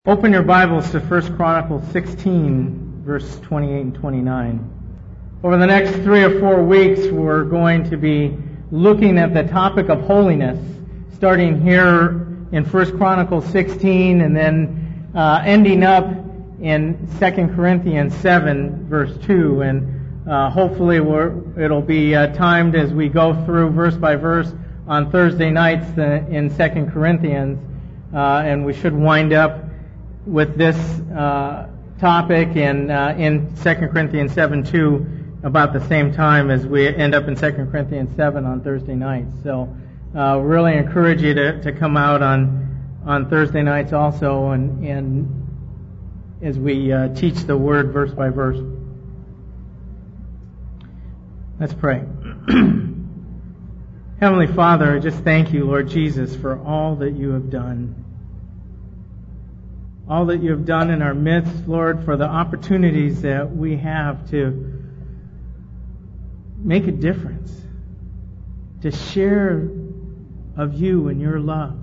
Open your Bibles to 1 Chronicles 16, verse 28 and 29. Over the next 3 or 4 weeks, we're going to be looking at the topic of holiness, starting here in 1 Chronicles 16 and then ending up in 2 Corinthians 7, verse 2. And hopefully it'll be timed as we go through verse by verse on Thursday nights in 2 Corinthians. And we should wind up with this topic in 2 Corinthians 7:2 about the same time as we end up in 2 Corinthians 7 on Thursday nights. So really encourage you to come out on Thursday nights also and as we teach the Word verse by verse. Let's pray. Heavenly Father, I just thank you, Lord Jesus, for all that you have done. All that you have done in our midst, Lord, for the opportunities that we have to make a difference, to share of you and your love.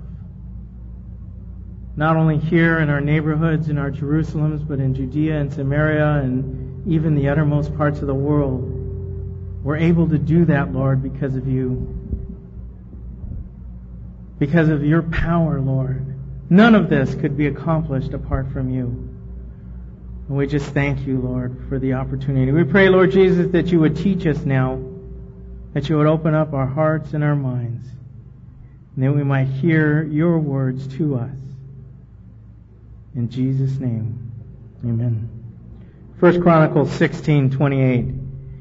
Not only here in our neighborhoods, in our Jerusalems, but in Judea and Samaria and even the uttermost parts of the world. We're able to do that, Lord, because of you. Because of your power, Lord. None of this could be accomplished apart from you. And we just thank you, Lord, for the opportunity. We pray, Lord Jesus, that you would teach us now, that you would open up our hearts and our minds, and that we might hear your words to us. In Jesus' name, amen. 1 Chronicles 16:28.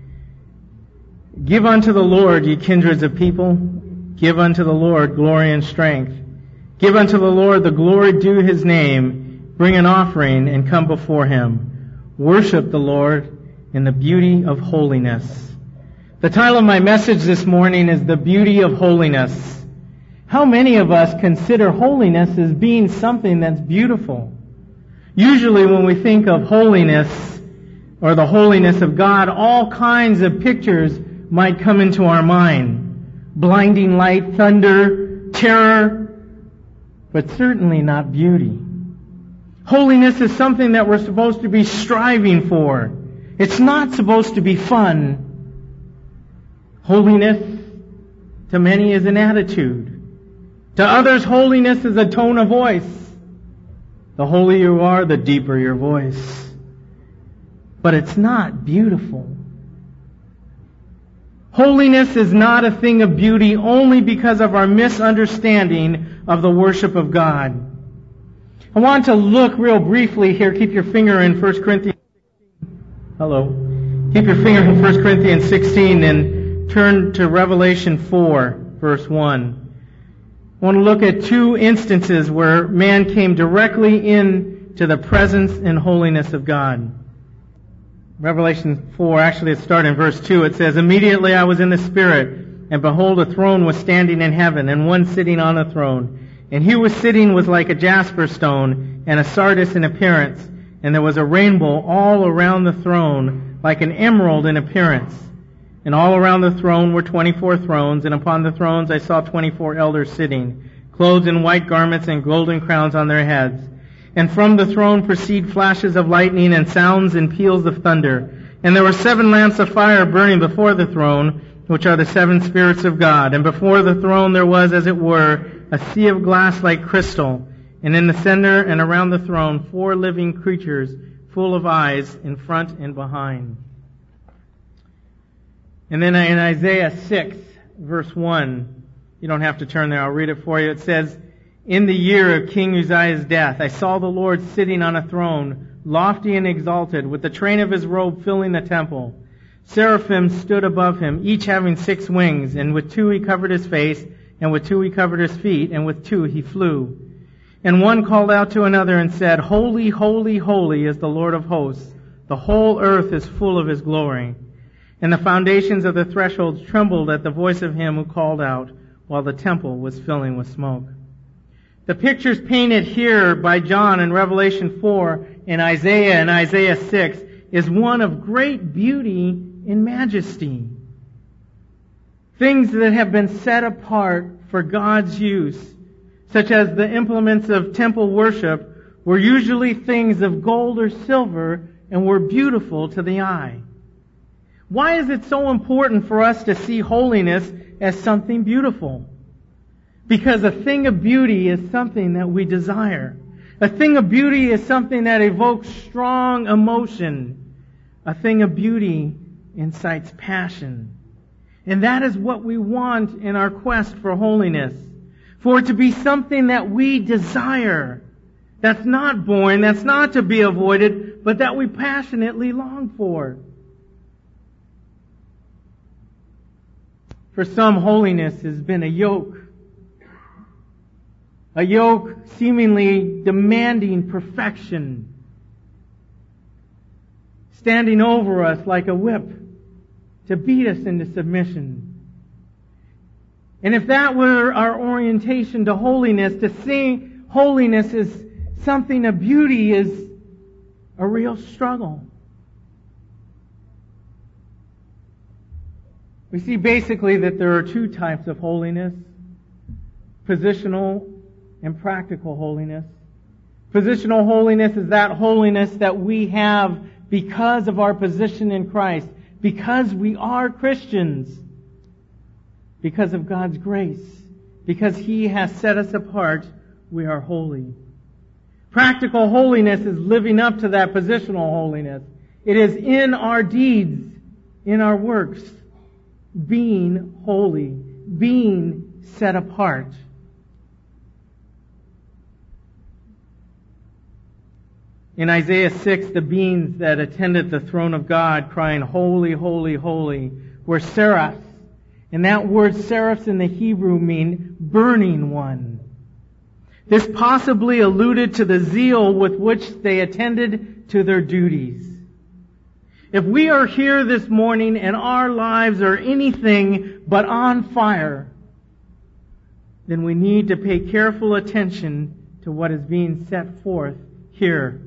Give unto the Lord, ye kindreds of people, give unto the Lord glory and strength. Give unto the Lord the glory due his name. Bring an offering and come before him. Worship the Lord in the beauty of holiness. The title of my message this morning is The Beauty of Holiness. How many of us consider holiness as being something that's beautiful? Usually when we think of holiness or the holiness of God, all kinds of pictures might come into our mind. Blinding light, thunder, terror, but certainly not beauty. Holiness is something that we're supposed to be striving for. It's not supposed to be fun. Holiness, to many, is an attitude. To others, holiness is a tone of voice. The holier you are, the deeper your voice. But it's not beautiful. Holiness is not a thing of beauty only because of our misunderstanding of the worship of God. I want to look real briefly here. Keep your finger in 1 Corinthians 16. Hello. Keep your finger in 1 Corinthians 16 and turn to Revelation 4, verse 1. I want to look at 2 instances where man came directly into the presence and holiness of God. Revelation 4, actually it starts in verse 2. It says, Immediately I was in the Spirit, and behold, a throne was standing in heaven, and one sitting on a throne. And he who was sitting was like a jasper stone, and a sardis in appearance. And there was a rainbow all around the throne, like an emerald in appearance. And all around the throne were 24 thrones, and upon the thrones I saw 24 elders sitting, clothed in white garments and golden crowns on their heads. And from the throne proceed flashes of lightning and sounds and peals of thunder. And there were 7 lamps of fire burning before the throne, which are the 7 spirits of God. And before the throne there was, as it were, a sea of glass like crystal. And in the center and around the throne 4 living creatures, full of eyes in front and behind. And then in Isaiah 6, verse 1, you don't have to turn there, I'll read it for you. It says, In the year of King Uzziah's death, I saw the Lord sitting on a throne, lofty and exalted, with the train of his robe filling the temple. Seraphim stood above him, each having 6 wings, and with 2 he covered his face, and with 2 he covered his feet, and with 2 he flew. And one called out to another and said, Holy, holy, holy is the Lord of hosts. The whole earth is full of his glory. And the foundations of the thresholds trembled at the voice of him who called out, while the temple was filling with smoke. The pictures painted here by John in Revelation 4 and Isaiah 6 is one of great beauty and majesty. Things that have been set apart for God's use, such as the implements of temple worship, were usually things of gold or silver and were beautiful to the eye. Why is it so important for us to see holiness as something beautiful? Because a thing of beauty is something that we desire. A thing of beauty is something that evokes strong emotion. A thing of beauty incites passion. And that is what we want in our quest for holiness. For it to be something that we desire. That's not boring, that's not to be avoided, but that we passionately long for. For some, holiness has been a yoke. A yoke seemingly demanding perfection. Standing over us like a whip to beat us into submission. And if that were our orientation to holiness, to see holiness as something of beauty is a real struggle. We see basically that there are two types of holiness: positional and practical holiness. Positional holiness is that holiness that we have because of our position in Christ, because we are Christians, because of God's grace, because He has set us apart, we are holy. Practical holiness is living up to that positional holiness. It is in our deeds, in our works, being holy, being set apart. In Isaiah 6, the beings that attended the throne of God crying, "Holy, holy, holy," were seraphs. And that word seraphs in the Hebrew mean burning one. This possibly alluded to the zeal with which they attended to their duties. If we are here this morning and our lives are anything but on fire, then we need to pay careful attention to what is being set forth here.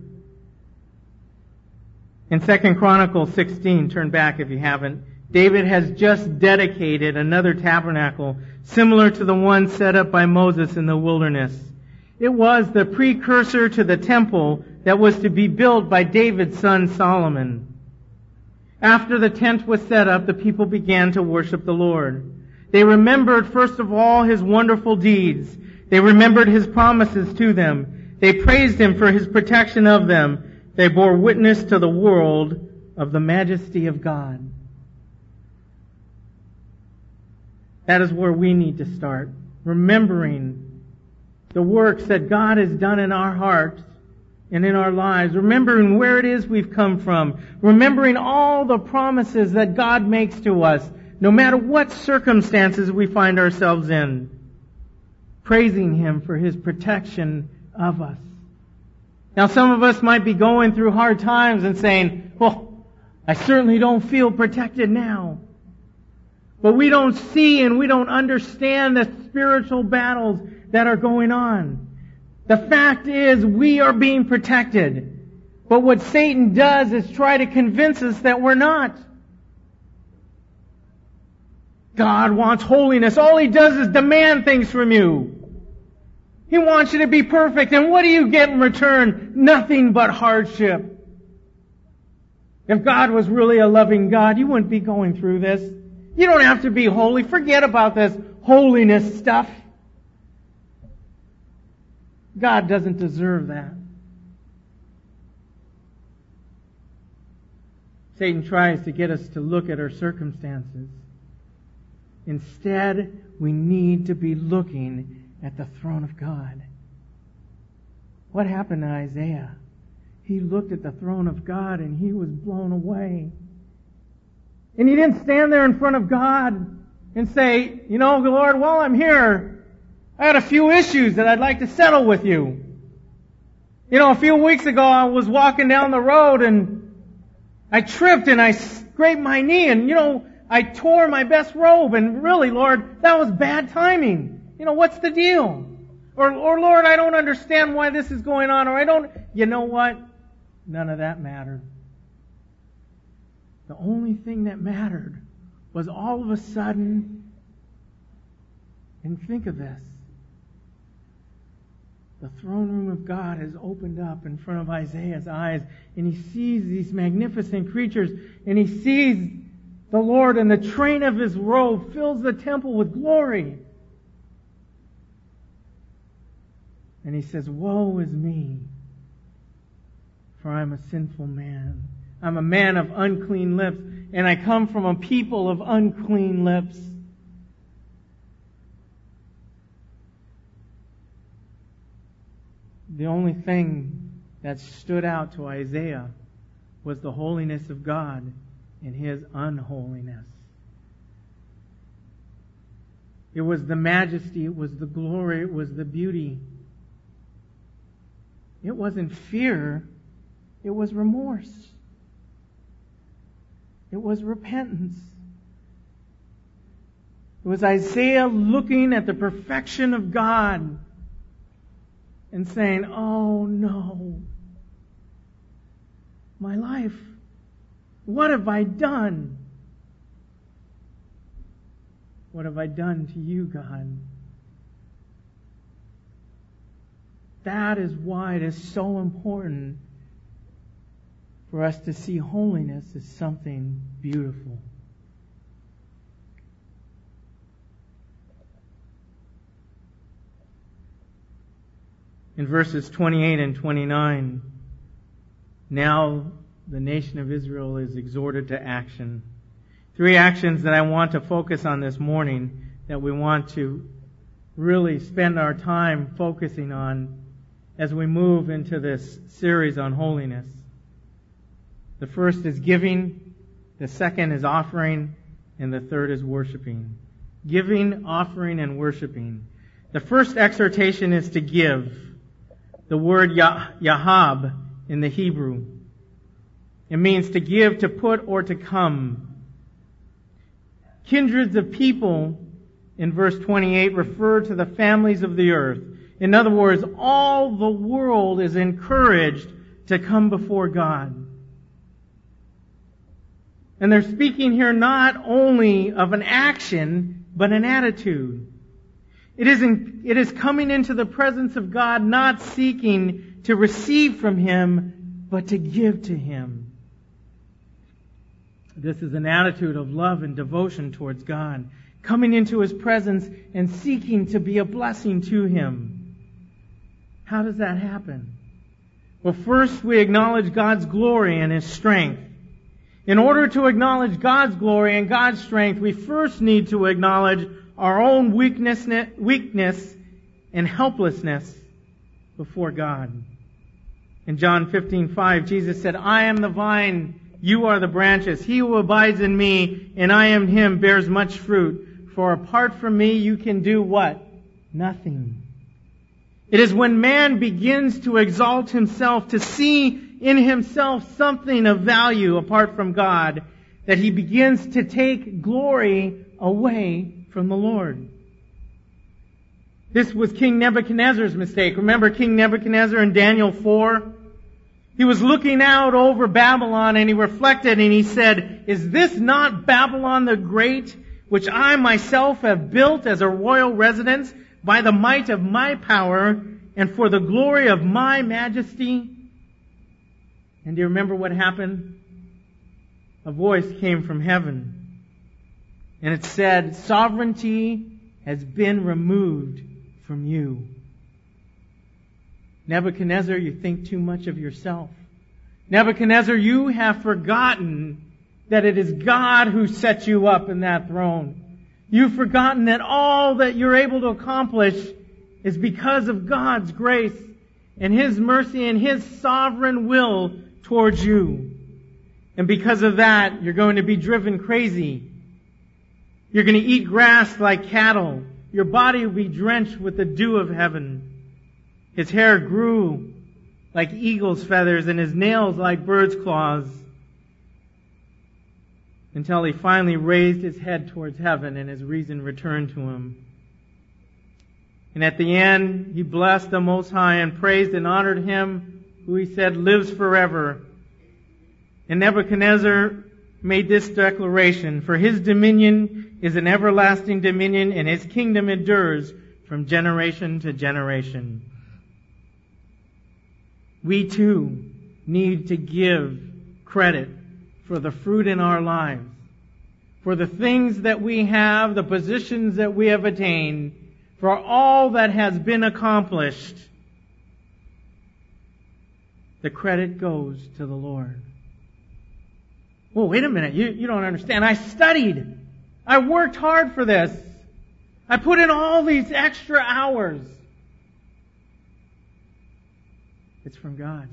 In 2 Chronicles 16, turn back if you haven't, David has just dedicated another tabernacle similar to the one set up by Moses in the wilderness. It was the precursor to the temple that was to be built by David's son Solomon. After the tent was set up, the people began to worship the Lord. They remembered, first of all, His wonderful deeds. They remembered His promises to them. They praised Him for His protection of them. They bore witness to the world of the majesty of God. That is where we need to start. Remembering the works that God has done in our hearts and in our lives. Remembering where it is we've come from. Remembering all the promises that God makes to us, no matter what circumstances we find ourselves in. Praising Him for His protection of us. Now, some of us might be going through hard times and saying, "Well, I certainly don't feel protected now." But we don't see and we don't understand the spiritual battles that are going on. The fact is, we are being protected. But what Satan does is try to convince us that we're not. God wants holiness. All He does is demand things from you. He wants you to be perfect. And what do you get in return? Nothing but hardship. If God was really a loving God, you wouldn't be going through this. You don't have to be holy. Forget about this holiness stuff. God doesn't deserve that. Satan tries to get us to look at our circumstances. Instead, we need to be looking at the throne of God. What happened to Isaiah? He looked at the throne of God and he was blown away. And he didn't stand there in front of God and say, "You know, Lord, while I'm here, I had a few issues that I'd like to settle with you. You know, a few weeks ago I was walking down the road and I tripped and I scraped my knee and, you know, I tore my best robe and really, Lord, that was bad timing. You know, what's the deal? Or Lord, I don't understand why this is going on, or I don't..." You know what? None of that mattered. The only thing that mattered was all of a sudden, and think of this, the throne room of God has opened up in front of Isaiah's eyes, and he sees these magnificent creatures, and he sees the Lord, and the train of His robe fills the temple with glory. And he says, "Woe is me, for I'm a sinful man. I'm a man of unclean lips, and I come from a people of unclean lips." The only thing that stood out to Isaiah was the holiness of God and His unholiness. It was the majesty, it was the glory, it was the beauty. It wasn't fear, it was remorse. It was repentance. It was Isaiah looking at the perfection of God and saying, "Oh no, my life, what have I done? What have I done to you, God?" That is why it is so important for us to see holiness as something beautiful. In verses 28 and 29, now the nation of Israel is exhorted to action. 3 actions that I want to focus on this morning, that we want to really spend our time focusing on as we move into this series on holiness. The first is giving, the second is offering, and the third is worshiping. Giving, offering, and worshiping. The first exhortation is to give. The word yahab in the Hebrew. It means to give, to put, or to come. Kindreds of people in verse 28 refer to the families of the earth. In other words, all the world is encouraged to come before God. And they're speaking here not only of an action, but an attitude. It is coming into the presence of God, not seeking to receive from Him, but to give to Him. This is an attitude of love and devotion towards God, coming into His presence and seeking to be a blessing to Him. How does that happen? Well, first we acknowledge God's glory and His strength. In order to acknowledge God's glory and God's strength, we first need to acknowledge our own weakness and helplessness before God. In John 15:5, Jesus said, "I am the vine, you are the branches. He who abides in me, and I am Him, bears much fruit. For apart from me, you can do" what? Nothing. It is when man begins to exalt himself, to see in himself something of value apart from God, that he begins to take glory away from the Lord. This was King Nebuchadnezzar's mistake. Remember King Nebuchadnezzar in Daniel 4? He was looking out over Babylon and he reflected and he said, "Is this not Babylon the Great, which I myself have built as a royal residence by the might of my power and for the glory of my majesty?" And do you remember what happened? A voice came from heaven and it said, "Sovereignty has been removed from you." Nebuchadnezzar, you think too much of yourself. Nebuchadnezzar, you have forgotten that it is God who set you up in that throne. You've forgotten that all that you're able to accomplish is because of God's grace and His mercy and His sovereign will towards you. And because of that, you're going to be driven crazy. You're going to eat grass like cattle. Your body will be drenched with the dew of heaven. His hair grew like eagle's feathers and his nails like bird's claws, until he finally raised his head towards heaven and his reason returned to him. And at the end, he blessed the Most High and praised and honored Him who he said lives forever. And Nebuchadnezzar made this declaration, "For His dominion is an everlasting dominion, and His kingdom endures from generation to generation." We too need to give credit for the fruit in our lives, for the things that we have, the positions that we have attained, for all that has been accomplished. The credit goes to the Lord. Well, wait a minute. You don't understand. I studied. I worked hard for this. I put in all these extra hours. It's from God.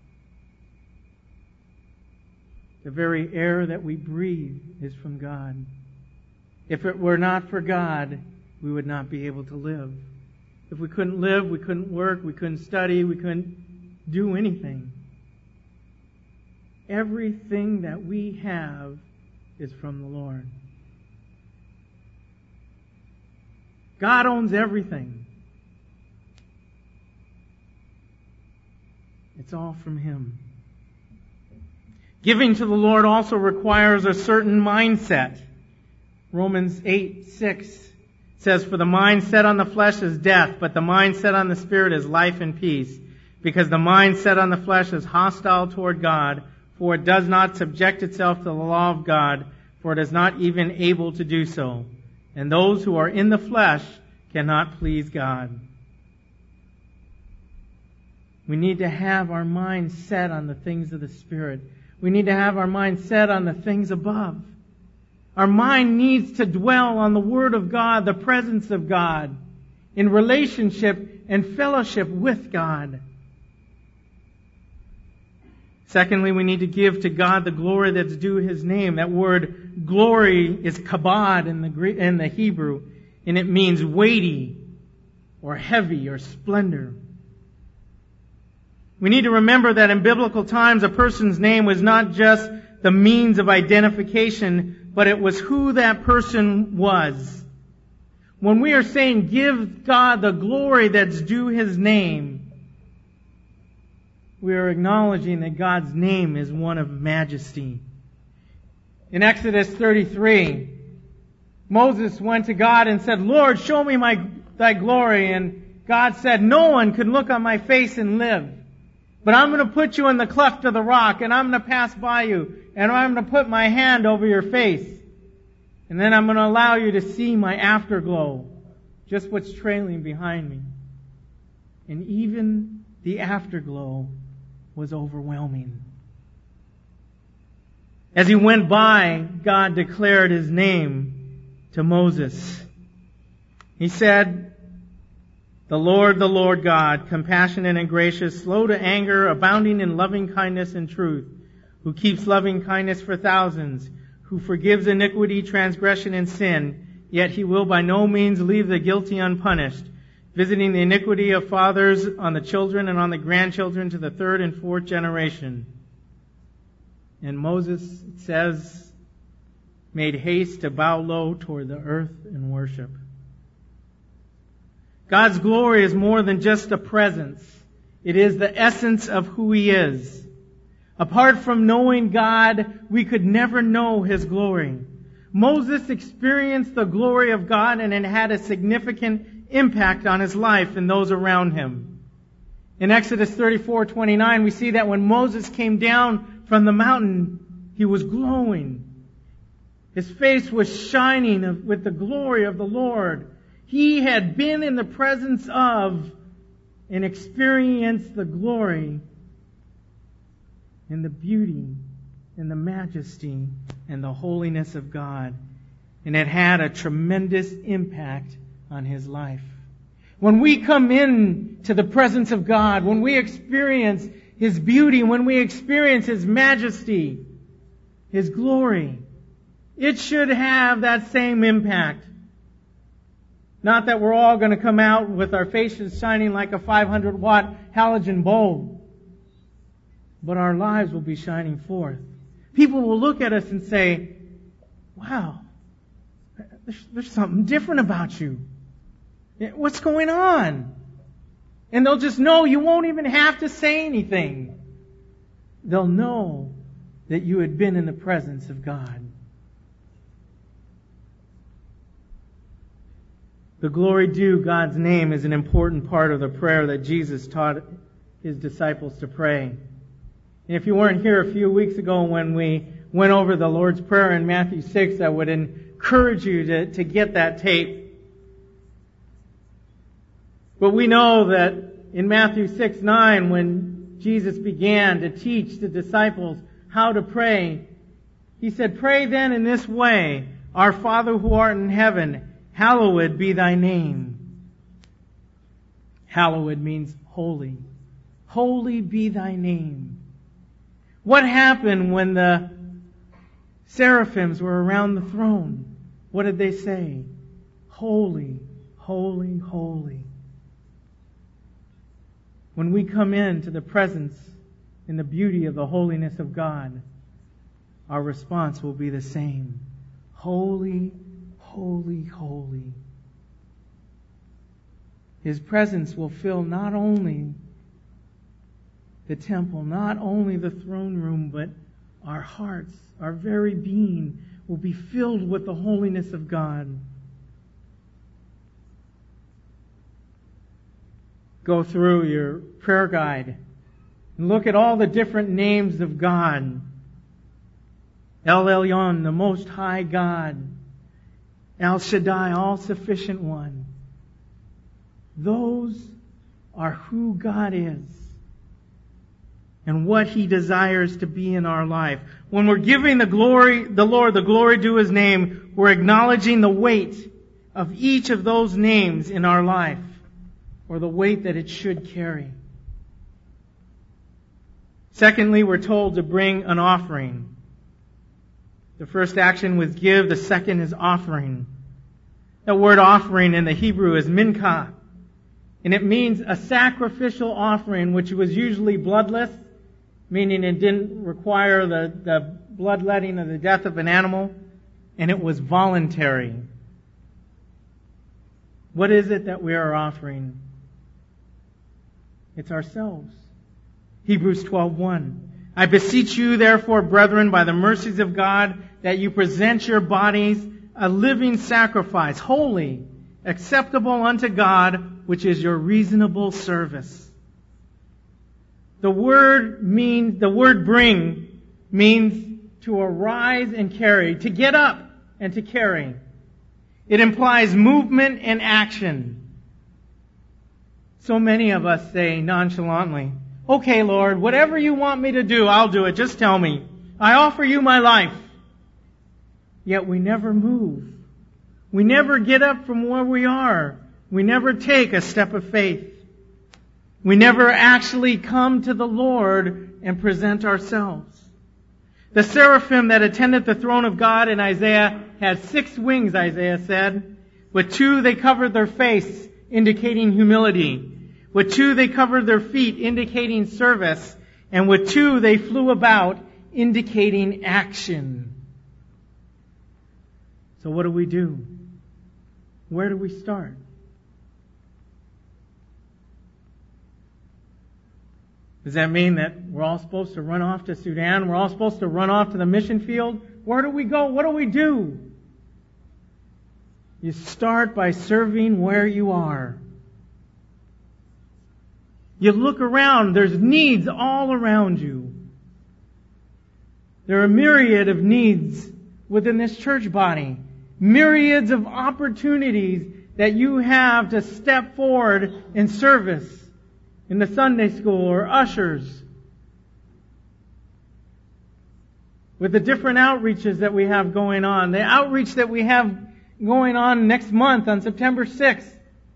The very air that we breathe is from God. If it were not for God, we would not be able to live. If we couldn't live, we couldn't work, we couldn't study, we couldn't do anything. Everything that we have is from the Lord. God owns everything. It's all from Him. Giving to the Lord also requires a certain mindset. Romans 8:6 says, "For the mind set on the flesh is death, but the mind set on the Spirit is life and peace. Because the mind set on the flesh is hostile toward God, for it does not subject itself to the law of God, for it is not even able to do so. And those who are in the flesh cannot please God." We need to have our mind set on the things of the Spirit. We need to have our mind set on the things above. Our mind needs to dwell on the Word of God, the presence of God, in relationship and fellowship with God. Secondly, we need to give to God the glory that's due His name. That word glory is kabod in the Hebrew, and it means weighty or heavy or splendor. We need to remember that in biblical times, a person's name was not just the means of identification, but it was who that person was. When we are saying give God the glory that's due His name, we are acknowledging that God's name is one of majesty. In Exodus 33, Moses went to God and said, "Lord, show me thy glory." And God said, "No one can look on my face and live. But I'm going to put you in the cleft of the rock, and I'm going to pass by you, and I'm going to put my hand over your face. And then I'm going to allow you to see my afterglow, just what's trailing behind me." And even the afterglow was overwhelming. As he went by, God declared His name to Moses. He said, the Lord God, compassionate and gracious, slow to anger, abounding in loving kindness and truth, who keeps loving kindness for thousands, who forgives iniquity, transgression, and sin, yet He will by no means leave the guilty unpunished, visiting the iniquity of fathers on the children and on the grandchildren to the third and fourth generation. And Moses, it says, made haste to bow low toward the earth in worship. God's glory is more than just a presence. It is the essence of who He is. Apart from knowing God, we could never know His glory. Moses experienced the glory of God, and it had a significant impact on his life and those around him. In Exodus 34:29, we see that when Moses came down from the mountain, he was glowing. His face was shining with the glory of the Lord. He had been in the presence of and experienced the glory and the beauty and the majesty and the holiness of God. And it had a tremendous impact on his life. When we come in to the presence of God, when we experience His beauty, when we experience His majesty, His glory, it should have that same impact. Not that we're all going to come out with our faces shining like a 500-watt halogen bulb, but our lives will be shining forth. People will look at us and say, "Wow, there's something different about you. What's going on?" And they'll just know. You won't even have to say anything. They'll know that you had been in the presence of God. The glory due God's name is an important part of the prayer that Jesus taught His disciples to pray. And if you weren't here a few weeks ago when we went over the Lord's Prayer in Matthew 6, I would encourage you to get that tape. But we know that in Matthew 6:9, when Jesus began to teach the disciples how to pray, He said, "Pray then in this way, Our Father who art in heaven, hallowed be thy name." Hallowed means holy. Holy be thy name. What happened when the seraphims were around the throne? What did they say? Holy, holy, holy. When we come into the presence and the beauty of the holiness of God, our response will be the same. Holy, holy, holy. His presence will fill not only the temple, not only the throne room, but our hearts, our very being will be filled with the holiness of God. Go through your prayer guide and look at all the different names of God. El Elyon, the Most High God. El Shaddai, All-Sufficient One. Those are who God is and what He desires to be in our life. When we're giving the Lord the glory due His name, we're acknowledging the weight of each of those names in our life, or the weight that it should carry. Secondly, we're told to bring an offering. The first action was give, the second is offering. That word offering in the Hebrew is mincha, and it means a sacrificial offering, which was usually bloodless, meaning it didn't require the bloodletting of the death of an animal, and it was voluntary. What is it that we are offering? It's ourselves. Hebrews 12:1. I beseech you, therefore, brethren, by the mercies of God, that you present your bodies a living sacrifice, holy, acceptable unto God, which is your reasonable service. The word bring means to arise and carry, to get up and to carry. It implies movement and action. So many of us say nonchalantly, "Okay, Lord, whatever you want me to do, I'll do it. Just tell me. I offer you my life." Yet we never move. We never get up from where we are. We never take a step of faith. We never actually come to the Lord and present ourselves. The seraphim that attended the throne of God in Isaiah had 6 wings, Isaiah said. With 2 they covered their face, indicating humility. With 2 they covered their feet, indicating service. And with 2 they flew about, indicating action. So what do? Where do we start? Does that mean that we're all supposed to run off to Sudan? We're all supposed to run off to the mission field? Where do we go? What do? You start by serving where you are. You look around, there's needs all around you. There are a myriad of needs within this church body. Myriads of opportunities that you have to step forward in service in the Sunday school or ushers. With the different outreaches that we have going on. The outreach that we have going on next month on September 6th.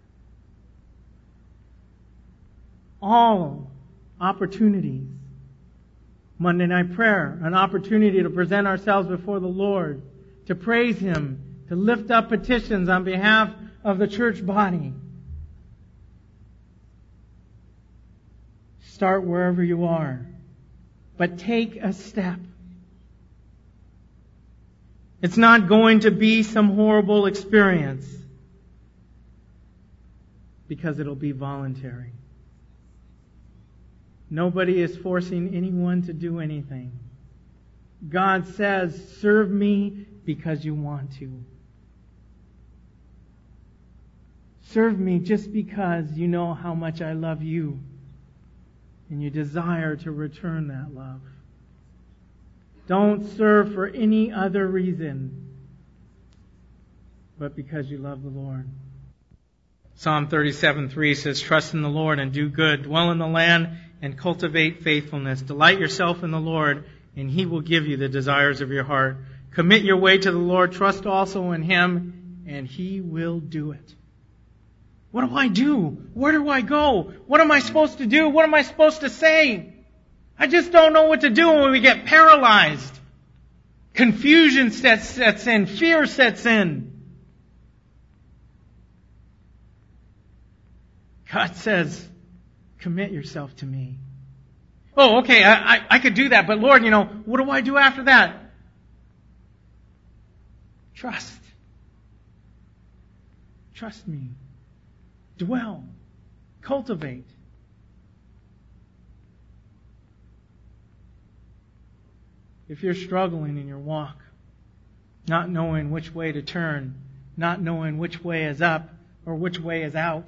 All opportunities. Monday night prayer, an opportunity to present ourselves before the Lord, to praise Him, to lift up petitions on behalf of the church body. Start wherever you are, but take a step. It's not going to be some horrible experience, because it'll be voluntary. Nobody is forcing anyone to do anything. God says, serve me because you want to. Serve me just because you know how much I love you. and you desire to return that love. Don't serve for any other reason but because you love the Lord. Psalm 37:3 says, "Trust in the Lord and do good. Dwell in the land and cultivate faithfulness. Delight yourself in the Lord, and He will give you the desires of your heart. Commit your way to the Lord. Trust also in Him, and He will do it." What do I do? Where do I go? What am I supposed to do? What am I supposed to say? I just don't know what to do when we get paralyzed. Confusion sets in. Fear sets in. God says, commit yourself to me. Oh, okay, I could do that, but Lord, what do I do after that? Trust. Trust me. Dwell. Cultivate. If you're struggling in your walk, not knowing which way to turn, not knowing which way is up or which way is out,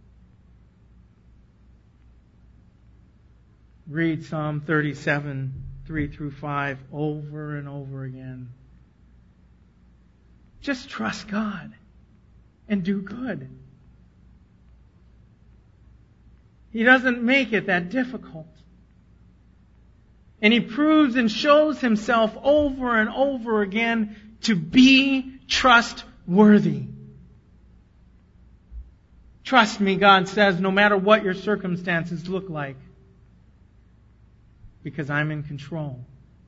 read Psalm 37, 3-5 over and over again. Just trust God and do good. He doesn't make it that difficult. And He proves and shows Himself over and over again to be trustworthy. Trust me, God says, no matter what your circumstances look like, because I'm in control.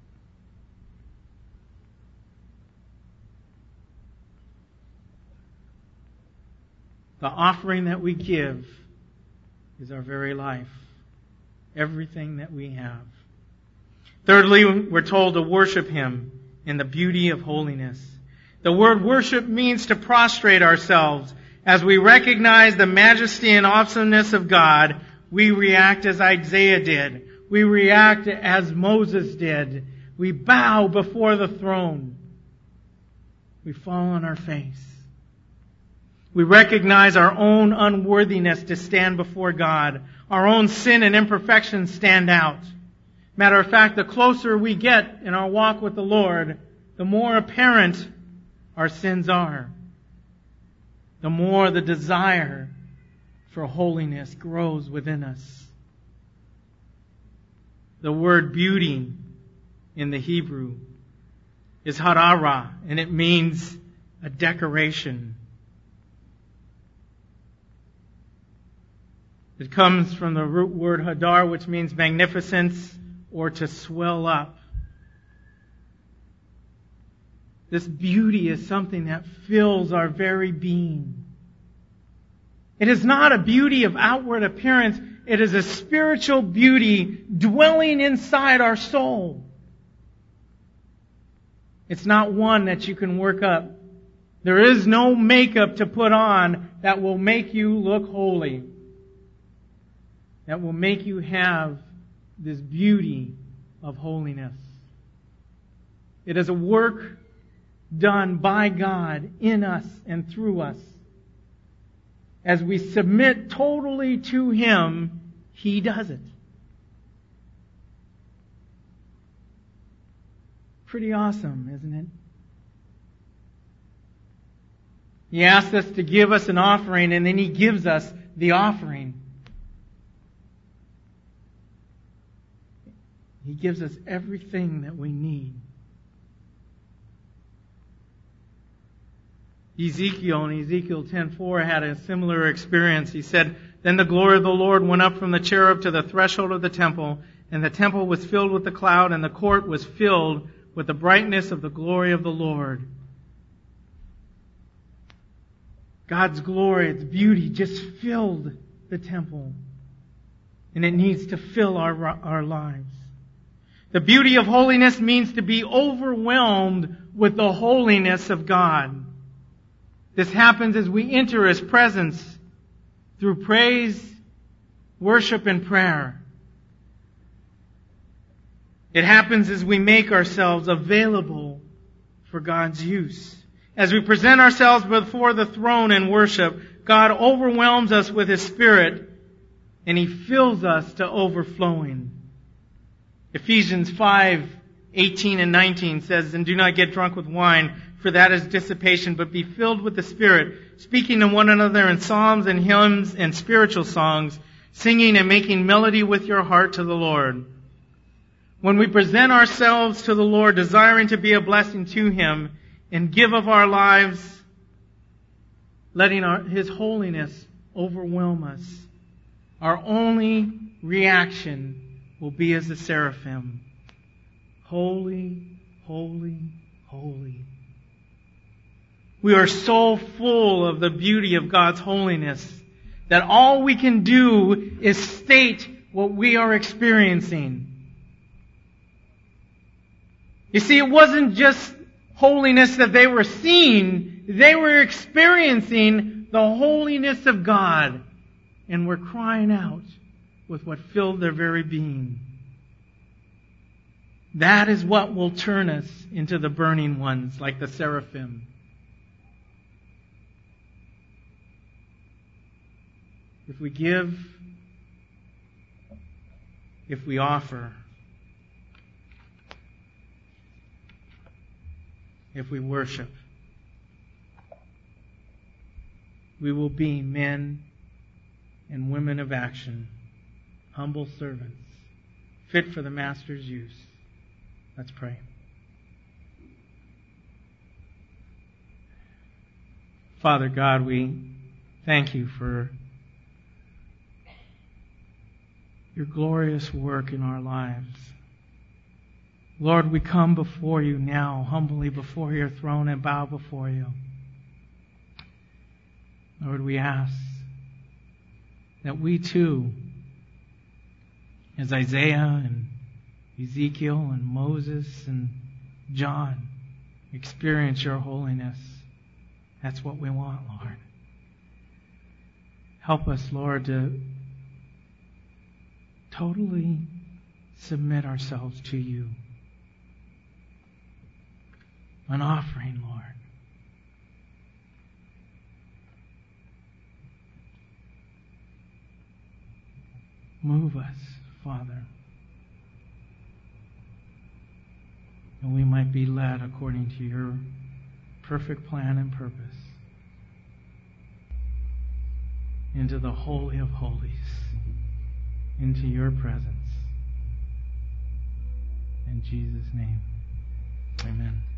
The offering that we give is our very life. Everything that we have. Thirdly, we're told to worship Him in the beauty of holiness. The word worship means to prostrate ourselves. As we recognize the majesty and awesomeness of God, we react as Isaiah did. We react as Moses did. We bow before the throne. We fall on our face. We recognize our own unworthiness to stand before God. Our own sin and imperfections stand out. Matter of fact, the closer we get in our walk with the Lord, the more apparent our sins are. The more the desire for holiness grows within us. The word beauty in the Hebrew is harara, and it means a decoration. It comes from the root word hadar, which means magnificence or to swell up. This beauty is something that fills our very being. It is not a beauty of outward appearance. It is a spiritual beauty dwelling inside our soul. It's not one that you can work up. There is no makeup to put on that will make you look holy. That will make you have this beauty of holiness. It is a work done by God in us and through us. As we submit totally to Him, He does it. Pretty awesome, isn't it? He asks us to give us an offering, and then He gives us the offering. He gives us everything that we need. Ezekiel in Ezekiel 10:4 had a similar experience. He said, "Then the glory of the Lord went up from the cherub to the threshold of the temple, and the temple was filled with the cloud, and the court was filled with the brightness of the glory of the Lord." God's glory, its beauty, just filled the temple. And it needs to fill our lives. The beauty of holiness means to be overwhelmed with the holiness of God. This happens as we enter His presence through praise, worship, and prayer. It happens as we make ourselves available for God's use. As we present ourselves before the throne in worship, God overwhelms us with His Spirit, and He fills us to overflowing. Ephesians 5:18 and 19 says, "And do not get drunk with wine, for that is dissipation, but be filled with the Spirit, speaking to one another in psalms and hymns and spiritual songs, singing and making melody with your heart to the Lord." When we present ourselves to the Lord, desiring to be a blessing to Him and give of our lives, letting His holiness overwhelm us, our only reaction will be as the seraphim. Holy, holy, holy. We are so full of the beauty of God's holiness that all we can do is state what we are experiencing. You see, it wasn't just holiness that they were seeing. They were experiencing the holiness of God and were crying out with what filled their very being. That is what will turn us into the burning ones, like the seraphim. If we give, if we offer, if we worship, we will be men and women of action, humble servants, fit for the Master's use. Let's pray. Father God, we thank You for Your glorious work in our lives. Lord, we come before You now, humbly before Your throne and bow before You. Lord, we ask that we too, as Isaiah and Ezekiel and Moses and John, experience Your holiness. That's what we want, Lord. Help us, Lord, to totally submit ourselves to You. An offering, Lord. Move us, Father, and we might be led according to Your perfect plan and purpose into the Holy of Holies, into Your presence. In Jesus' name, amen.